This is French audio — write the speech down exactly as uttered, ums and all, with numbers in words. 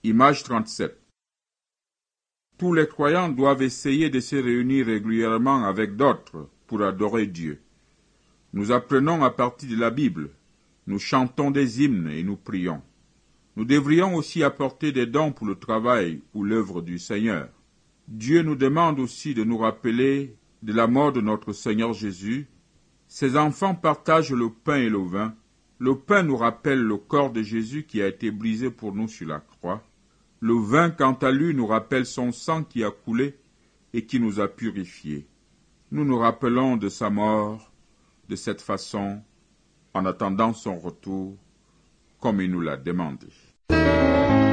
Image trente-sept. Tous les croyants doivent essayer de se réunir régulièrement avec d'autres pour adorer Dieu. Nous apprenons à partir de la Bible, nous chantons des hymnes et nous prions. Nous devrions aussi apporter des dons pour le travail ou l'œuvre du Seigneur. Dieu nous demande aussi de nous rappeler de la mort de notre Seigneur Jésus. Ses enfants partagent le pain et le vin. Le pain nous rappelle le corps de Jésus qui a été brisé pour nous sur la croix. Le vin, quant à lui, nous rappelle son sang qui a coulé et qui nous a purifiés. Nous nous rappelons de sa mort de cette façon, en attendant son retour, comme il nous l'a demandé.